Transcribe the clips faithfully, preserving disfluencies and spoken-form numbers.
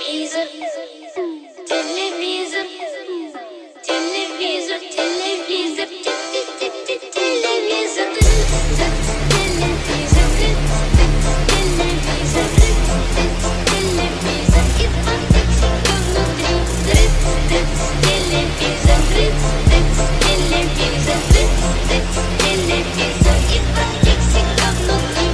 телевизор, телевизор, телевизор, телевизор, телевизор, телевизор, телевизор, и фантастика внутри. Телевизор, телевизор, телевизор, и фантастика внутри.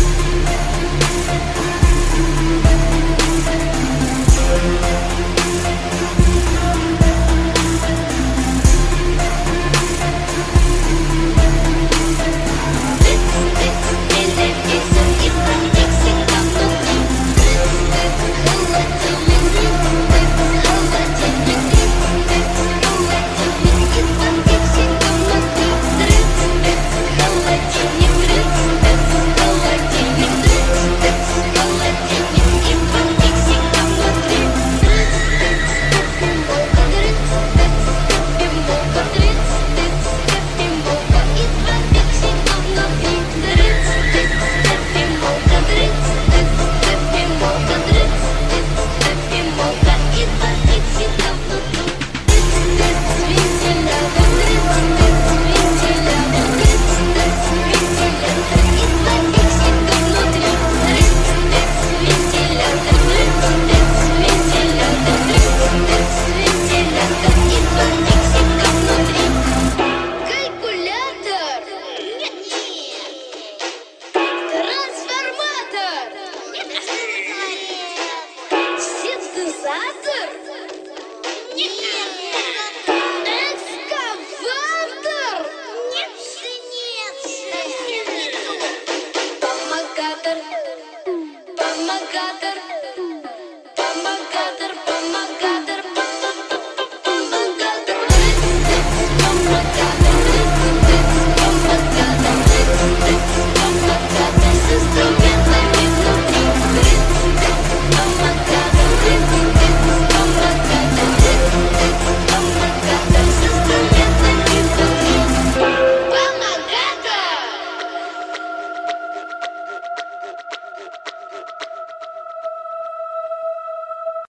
Синтезатор? Нет. Экскаватор? Нет, нет, совсем не то. Помогатор, помогатор, помогатор, помогатор, помогатор, помогатор.